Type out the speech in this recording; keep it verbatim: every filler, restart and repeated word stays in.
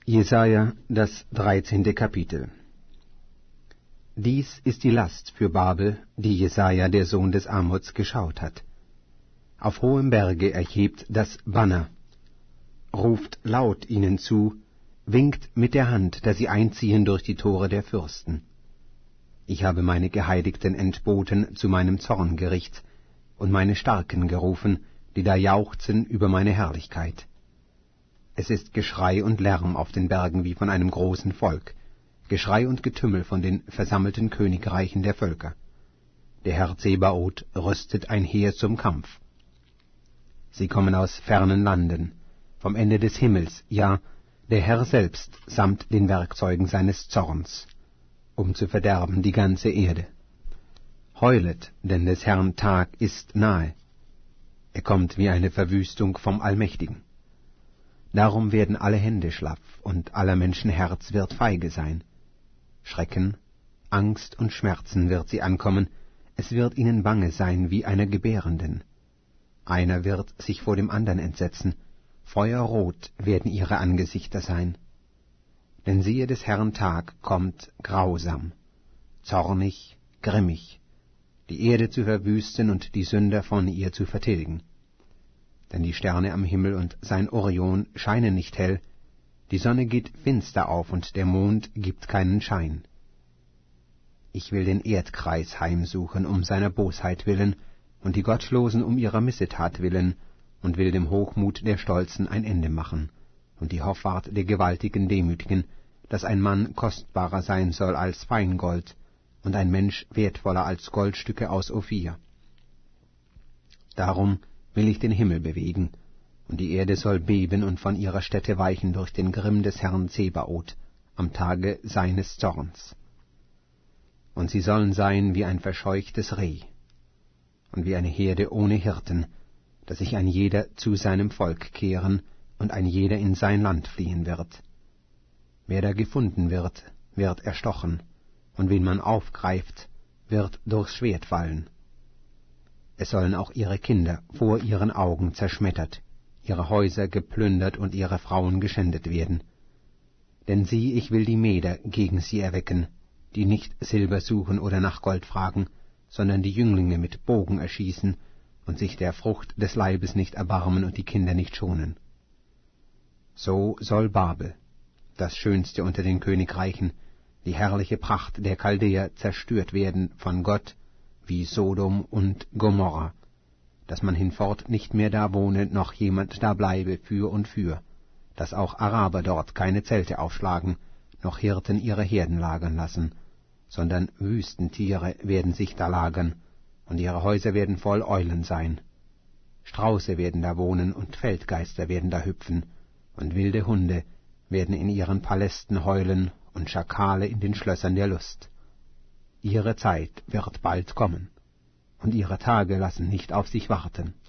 Jesaja, das dreizehnte Kapitel. Dies ist die Last für Babel, die Jesaja, der Sohn des Amoz, geschaut hat. Auf hohem Berge erhebt das Banner, ruft laut ihnen zu, winkt mit der Hand, dass sie einziehen durch die Tore der Fürsten. Ich habe meine Geheiligten entboten zu meinem Zorngericht und meine Starken gerufen, die da jauchzen über meine Herrlichkeit. Es ist Geschrei und Lärm auf den Bergen wie von einem großen Volk, Geschrei und Getümmel von den versammelten Königreichen der Völker. Der Herr Zebaoth rüstet ein Heer zum Kampf. Sie kommen aus fernen Landen, vom Ende des Himmels, ja, der Herr selbst samt den Werkzeugen seines Zorns, um zu verderben die ganze Erde. Heulet, denn des Herrn Tag ist nahe. Er kommt wie eine Verwüstung vom Allmächtigen. Darum werden alle Hände schlaff, und aller Menschen Herz wird feige sein. Schrecken, Angst und Schmerzen wird sie ankommen, es wird ihnen bange sein wie einer Gebärenden. Einer wird sich vor dem andern entsetzen, feuerrot werden ihre Angesichter sein. Denn siehe, des Herrn Tag kommt grausam, zornig, grimmig, die Erde zu verwüsten und die Sünder von ihr zu vertilgen. Denn die Sterne am Himmel und sein Orion scheinen nicht hell, die Sonne geht finster auf und der Mond gibt keinen Schein. Ich will den Erdkreis heimsuchen um seiner Bosheit willen, und die Gottlosen um ihrer Missetat willen, und will dem Hochmut der Stolzen ein Ende machen, und die Hoffart der Gewaltigen demütigen, dass ein Mann kostbarer sein soll als Feingold, und ein Mensch wertvoller als Goldstücke aus Ophir. Darum will ich den Himmel bewegen, und die Erde soll beben und von ihrer Stätte weichen durch den Grimm des Herrn Zebaoth am Tage seines Zorns. Und sie sollen sein wie ein verscheuchtes Reh und wie eine Herde ohne Hirten, dass sich ein jeder zu seinem Volk kehren und ein jeder in sein Land fliehen wird. Wer da gefunden wird, wird erstochen, und wen man aufgreift, wird durchs Schwert fallen. Es sollen auch ihre Kinder vor ihren Augen zerschmettert, ihre Häuser geplündert und ihre Frauen geschändet werden. Denn sieh, ich will die Meder gegen sie erwecken, die nicht Silber suchen oder nach Gold fragen, sondern die Jünglinge mit Bogen erschießen und sich der Frucht des Leibes nicht erbarmen und die Kinder nicht schonen. So soll Babel, das Schönste unter den Königreichen, die herrliche Pracht der Chaldäer zerstört werden von Gott, wie Sodom und Gomorra, dass man hinfort nicht mehr da wohne, noch jemand da bleibe für und für, dass auch Araber dort keine Zelte aufschlagen, noch Hirten ihre Herden lagern lassen, sondern Wüstentiere werden sich da lagern, und ihre Häuser werden voll Eulen sein. Strauße werden da wohnen, und Feldgeister werden da hüpfen, und wilde Hunde werden in ihren Palästen heulen, und Schakale in den Schlössern der Lust. Ihre Zeit wird bald kommen, und ihre Tage lassen nicht auf sich warten.